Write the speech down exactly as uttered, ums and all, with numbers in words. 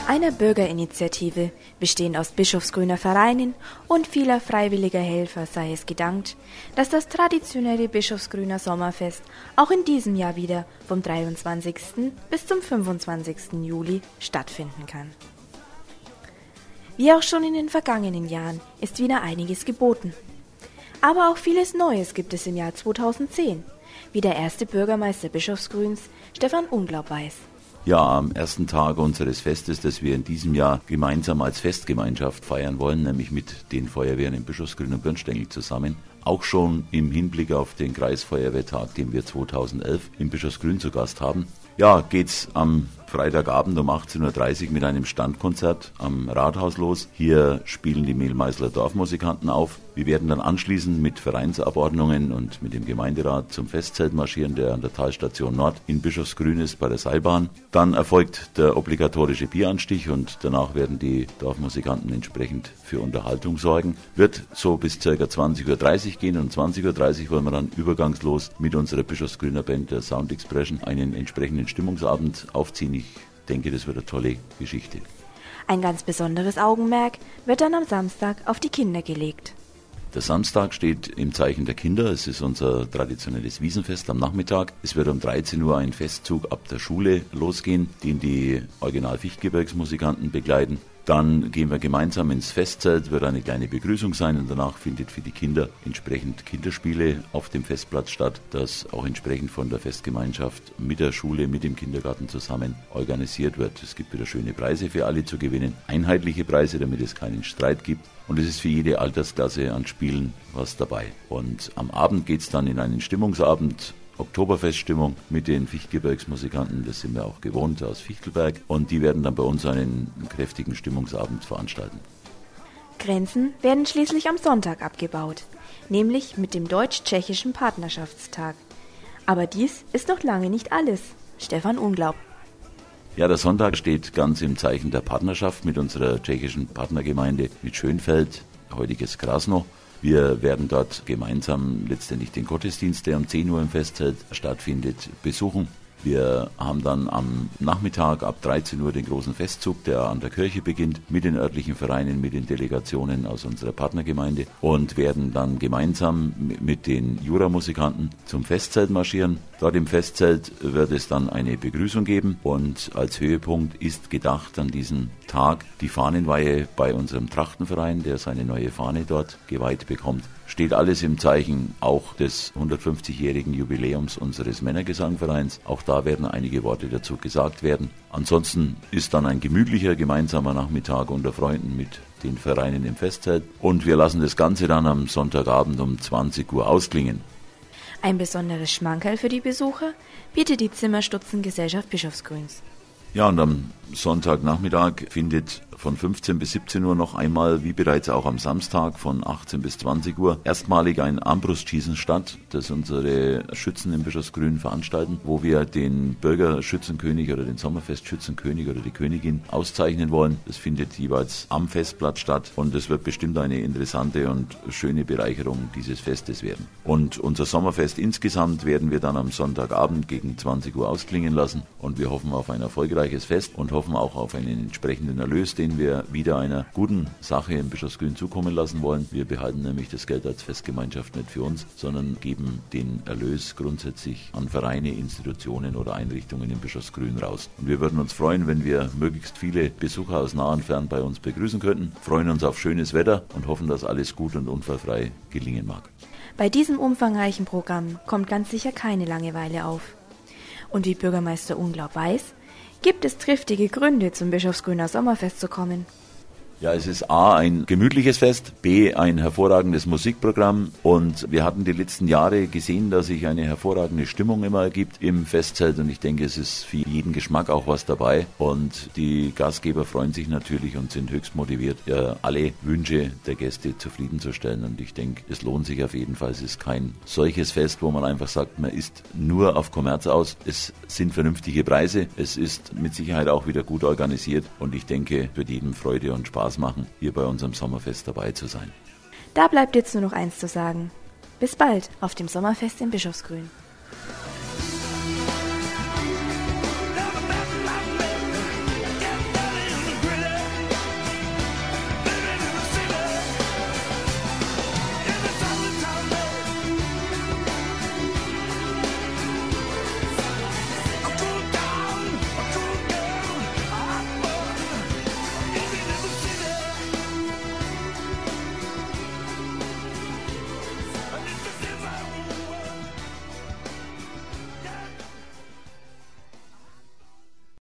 Einer Bürgerinitiative, bestehend aus bischofsgrüner Vereinen und vieler freiwilliger Helfer, sei es gedankt, dass das traditionelle Bischofsgrüner Sommerfest auch in diesem Jahr wieder vom dreiundzwanzigsten bis zum fünfundzwanzigsten Juli stattfinden kann. Wie auch schon in den vergangenen Jahren ist wieder einiges geboten. Aber auch vieles Neues gibt es im Jahr zweitausendzehn, wie der erste Bürgermeister Bischofsgrüns, Stefan Unglaub, weiß. Ja, am ersten Tag unseres Festes, das wir in diesem Jahr gemeinsam als Festgemeinschaft feiern wollen, nämlich mit den Feuerwehren in Bischofsgrün und Birnstengel zusammen, auch schon im Hinblick auf den Kreisfeuerwehrtag, den wir zweitausendelf in Bischofsgrün zu Gast haben. Ja, geht's am Freitagabend um achtzehn Uhr dreißig mit einem Standkonzert am Rathaus los. Hier spielen die Mehlmeißler Dorfmusikanten auf. Wir werden dann anschließend mit Vereinsabordnungen und mit dem Gemeinderat zum Festzelt marschieren, der an der Talstation Nord in Bischofsgrün ist, bei der Seilbahn. Dann erfolgt der obligatorische Bieranstich und danach werden die Dorfmusikanten entsprechend für Unterhaltung sorgen. Wird so bis ca. zwanzig Uhr dreißig gehen und um zwanzig Uhr dreißig wollen wir dann übergangslos mit unserer Bischofsgrüner Band, der Sound Expression, einen entsprechenden Stimmungsabend aufziehen. Ich denke, das wird eine tolle Geschichte. Ein ganz besonderes Augenmerk wird dann am Samstag auf die Kinder gelegt. Der Samstag steht im Zeichen der Kinder. Es ist unser traditionelles Wiesenfest am Nachmittag. Es wird um dreizehn Uhr ein Festzug ab der Schule losgehen, den die Original-Fichtgebirgsmusikanten begleiten. Dann gehen wir gemeinsam ins Festzelt, wird eine kleine Begrüßung sein und danach findet für die Kinder entsprechend Kinderspiele auf dem Festplatz statt, das auch entsprechend von der Festgemeinschaft mit der Schule, mit dem Kindergarten zusammen organisiert wird. Es gibt wieder schöne Preise für alle zu gewinnen, einheitliche Preise, damit es keinen Streit gibt. Und es ist für jede Altersklasse an Spielen was dabei. Und am Abend geht es dann in einen Stimmungsabend, Oktoberfeststimmung mit den Fichtgebirgsmusikanten, das sind wir auch gewohnt aus Fichtelberg, und die werden dann bei uns einen kräftigen Stimmungsabend veranstalten. Grenzen werden schließlich am Sonntag abgebaut, nämlich mit dem deutsch-tschechischen Partnerschaftstag. Aber dies ist noch lange nicht alles. Stefan Unglaub. Ja, der Sonntag steht ganz im Zeichen der Partnerschaft mit unserer tschechischen Partnergemeinde, mit Schönfeld, heutiges Krasno. Wir werden dort gemeinsam letztendlich den Gottesdienst, der um zehn Uhr im Festzelt stattfindet, besuchen. Wir haben dann am Nachmittag ab dreizehn Uhr den großen Festzug, der an der Kirche beginnt, mit den örtlichen Vereinen, mit den Delegationen aus unserer Partnergemeinde und werden dann gemeinsam mit den Juramusikanten zum Festzelt marschieren. Dort im Festzelt wird es dann eine Begrüßung geben und als Höhepunkt ist gedacht an diesem Tag die Fahnenweihe bei unserem Trachtenverein, der seine neue Fahne dort geweiht bekommt. Steht alles im Zeichen auch des hundertfünfzigjährigen Jubiläums unseres Männergesangvereins. Auch da werden einige Worte dazu gesagt werden. Ansonsten ist dann ein gemütlicher gemeinsamer Nachmittag unter Freunden mit den Vereinen im Festzelt. Und wir lassen das Ganze dann am Sonntagabend um zwanzig Uhr ausklingen. Ein besonderes Schmankerl für die Besucher bietet die Zimmerstutzengesellschaft Bischofsgrüns. Ja, und am Sonntagnachmittag findet von fünfzehn bis siebzehn Uhr noch einmal, wie bereits auch am Samstag, von achtzehn bis zwanzig Uhr erstmalig ein Armbrustschießen statt, das unsere Schützen in Bischofsgrün veranstalten, wo wir den Bürgerschützenkönig oder den Sommerfestschützenkönig oder die Königin auszeichnen wollen. Das findet jeweils am Festplatz statt und es wird bestimmt eine interessante und schöne Bereicherung dieses Festes werden. Und unser Sommerfest insgesamt werden wir dann am Sonntagabend gegen zwanzig Uhr ausklingen lassen und wir hoffen auf ein erfolgreiches Fest und hoffen auch auf einen entsprechenden Erlös, den wir wieder einer guten Sache in Bischofsgrün zukommen lassen wollen. Wir behalten nämlich das Geld als Festgemeinschaft nicht für uns, sondern geben den Erlös grundsätzlich an Vereine, Institutionen oder Einrichtungen in Bischofsgrün raus. Und wir würden uns freuen, wenn wir möglichst viele Besucher aus nah und fern bei uns begrüßen könnten, freuen uns auf schönes Wetter und hoffen, dass alles gut und unfallfrei gelingen mag. Bei diesem umfangreichen Programm kommt ganz sicher keine Langeweile auf. Und wie Bürgermeister Unglaub weiß, gibt es triftige Gründe, zum Bischofsgrüner Sommerfest zu kommen. Ja, es ist A, ein gemütliches Fest, B, ein hervorragendes Musikprogramm und wir hatten die letzten Jahre gesehen, dass sich eine hervorragende Stimmung immer ergibt im Festzelt und ich denke, es ist für jeden Geschmack auch was dabei und die Gastgeber freuen sich natürlich und sind höchst motiviert, ja, alle Wünsche der Gäste zufriedenzustellen und ich denke, es lohnt sich auf jeden Fall. Es ist kein solches Fest, wo man einfach sagt, man ist nur auf Kommerz aus. Es sind vernünftige Preise, es ist mit Sicherheit auch wieder gut organisiert und ich denke, wird jedem Freude und Spaß machen, hier bei unserem Sommerfest dabei zu sein. Da bleibt jetzt nur noch eins zu sagen. Bis bald auf dem Sommerfest in Bischofsgrün.